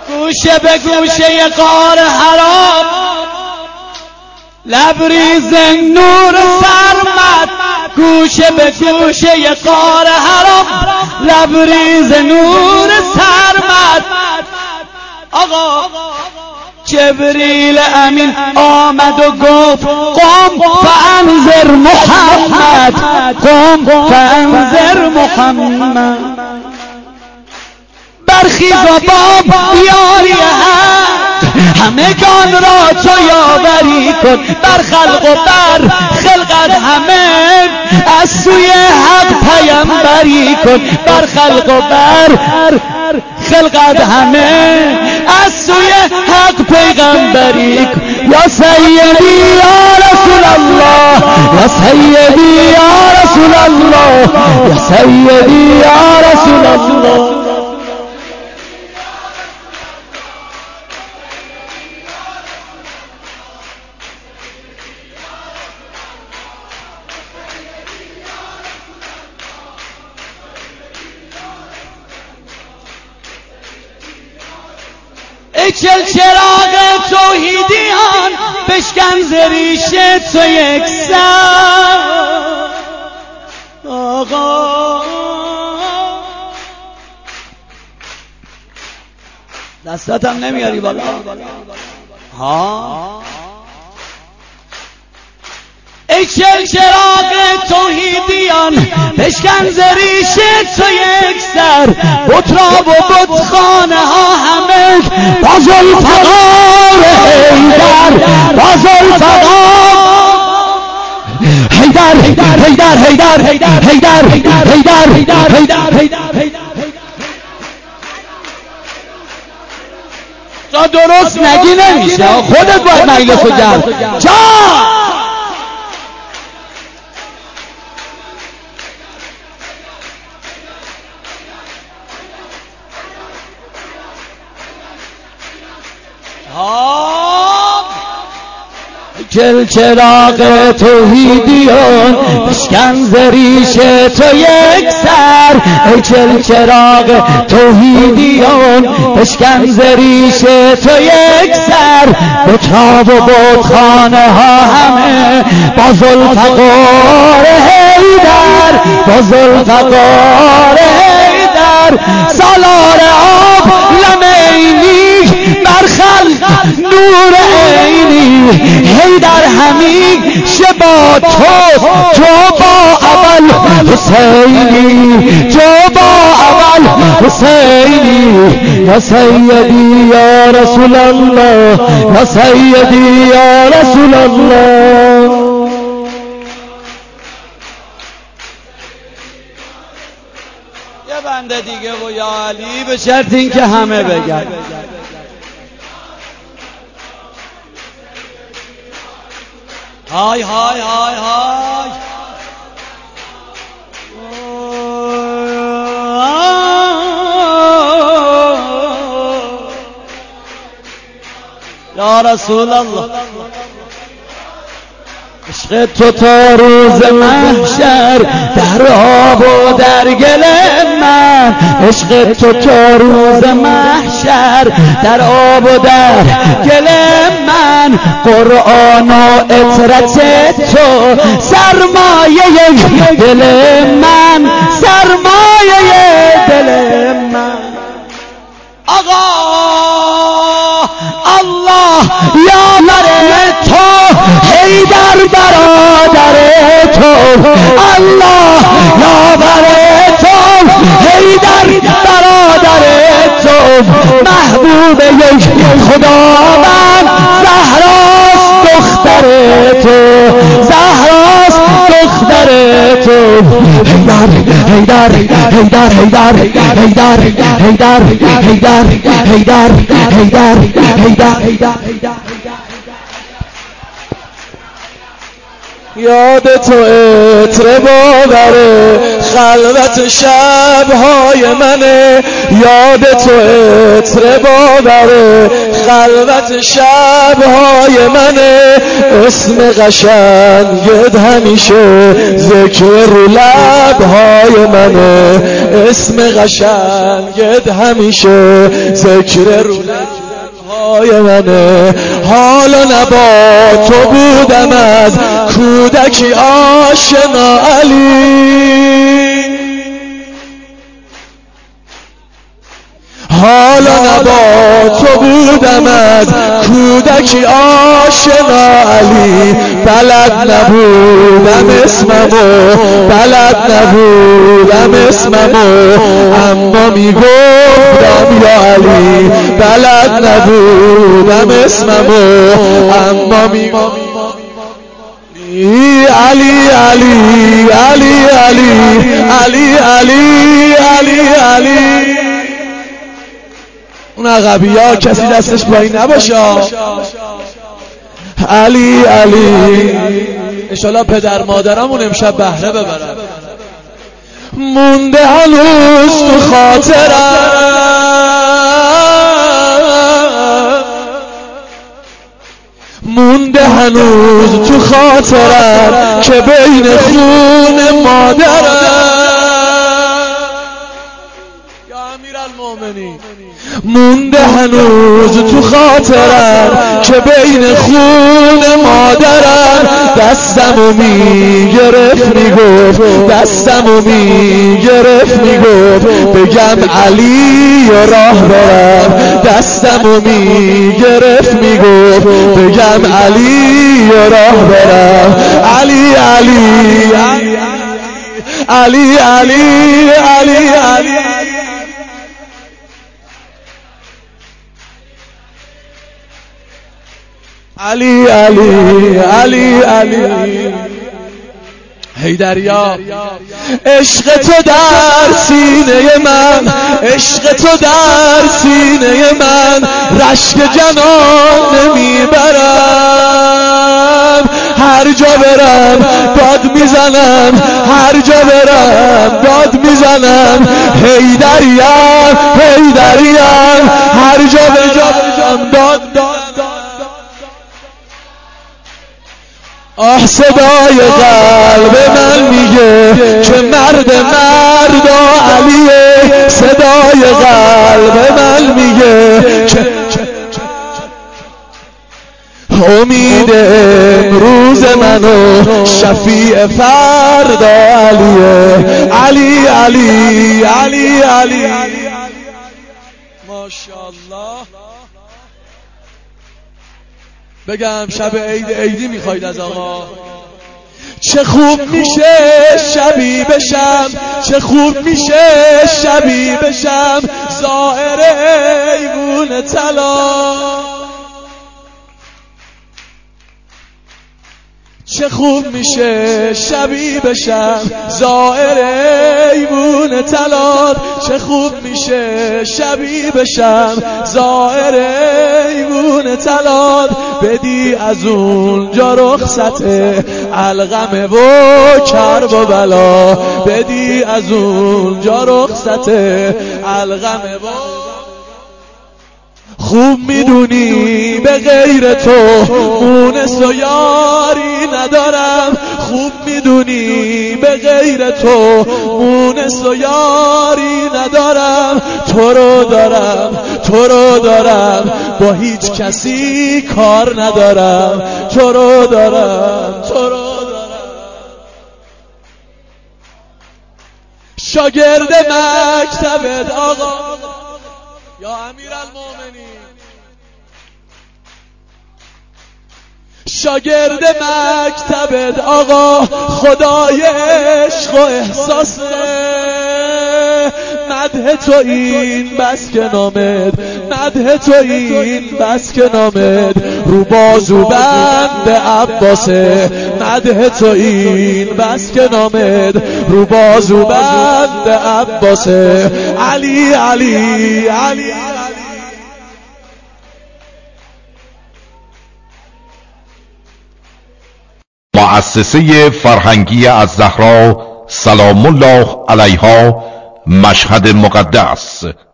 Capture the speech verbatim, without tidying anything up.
گوشه به گوشه غار حرام لبریز نور سرمد، گوشه به گوشه غار حرام لبریز نور سرمد. آقا جبریل امین آمد و گفت قم فانذر محمد، قم فانذر محمد. برخیز و باب یاری حق، همگان را تو یاوری کن. بر خلق و بر خلقت همه از سوی حق پیامبری کن. بر خلق و بر خلقت همه از سوی حق پیغمبری کن. یا سیدی یا رسول الله، یا سیدی یا رسول الله، یا سیدی یا رسول الله. ای چل چراغ توحیدیان بشکن ز ریشه تو یک سر. آقا دستاتم نمیاری بالا ها. ای چل چراغ توحیدیان بشکن ز ریشه تو یک سر. بترا و بتخانه ها همه با ذوالفقار حیدر، با ذوالفقار حیدر حیدر حیدر حیدر حیدر حیدر حیدر حیدر. تا درست نگی نمیشه، خودت باید مجلسو جمع جا. چل چراغ توحیدیان بشکن ز ریشه تو یک سر. ای چل چراغ توحیدیان بشکن ز ریشه تو یک سر. بتها و بتخانه ها همه با ذوالفقار حیدر، با ذوالفقار حیدر. سالار آب لمینی بر خلق نور عینی. حیدر همیشه با تو، تو با اول حسینی، تو با اول حسینی. یا سیدی یا رسول الله، یا سیدی یا رسول الله. یه بنده دیگه و یا علی به شرط این که همه بگن. های های های های یا رسول الله. عشق تو تا روز محشر در آب و در گل من. عشق تو تا روز محشر در آب و در گل من. قرآن و اطرت تو سرمایه دل من، سرمایه دل من. آقا الله یاور تو، حیدر برادر تو. الله یاور تو، حیدر برادر تو. محبوب یک خداوند زهراست دختر تو، زهراست دختر تو. حیدر حیدر حیدر حیدر حیدر حیدر حیدر حیدر حیدر حیدر حیدر. یاد تو عطر باوره خلوت شبهای منه. یاد تو عطر باوره خلوت شبهای منه. اسم قشنگت همیشه ذکر رو لبهای منه. اسم قشنگت همیشه ذکر رو های منه. حال و نبا تو بودم از کودکی آشنا علی، حال و نبا تو بودم از کودکی آشنا علی. بلد نبودم اسممو، بلد نبودم اسممو، اما میگفتم یا علی. بلد نبودم اسممو اما میگفتم علی علی علی علی علی علی علی علی. اون عقبی ها کسی دستش پایین نباشه. علی علی. انشالله پدر مادرمون امشب بهره ببرن. مونده هنوز تو خاطرم، مونده هنوز تو خاطرم که بین خون مادرم مونده هنوز تو خاطرم که بین خون مادرم دستمو میگرفت میگفت، دستمو میگرفت میگفت بگم علی و راه برم. دستمو میگرفت میگفت بگم علی و راه برم. علی علی علی علی علی علی علی. علی علی علی علی. حیدریا عشق تو در سینه من، عشق تو در سینه من رشک جنان نمیبرم. هر جا برم داد میزنم، هر جا برم داد میزنم. حیدریم حیدریم هر جا برم داد داد. آه صدای قلب من میگه که مرد مردا علیه. صدای قلب من میگه که امید امروز منو شفیع فردا علیه. علی علی علی علی. ماشاءالله. بگم شب عید عیدی میخواید از آقا؟ چه خوب میشه شبی بشم، چه خوب میشه شبی بشم زائر ایوون طلا. چه خوب میشه شبی بشم زائر ایوون طلا. چه خوب میشه شبی بشم زائر ایوون طلا. بدی از اونجا رخصت الغم و کرب و بلا. بدی از اونجا رخصت الغم و خوب میدونی به غیر تو مونس و یاری ندارم. خوب میدونی به غیر تو مونس و یاری ندارم. تو رو دارم تو رو دارم با هیچ کسی کار ندارم. تو رو دارم تو رو دارم. شاگرد مکتبت آقا یا امیرالمومنین، شاگرد مکتبت آقا خدای عشق و احساسه. مدح تو این بس که نامد، مدح تو این بس که نامد رو بازو بند عباسه. مدح تو این بس که نامد رو بازو بند عباسه. علی علی علی. مؤسسه فرهنگی الزهراء سلام الله علیها، مشهد مقدس.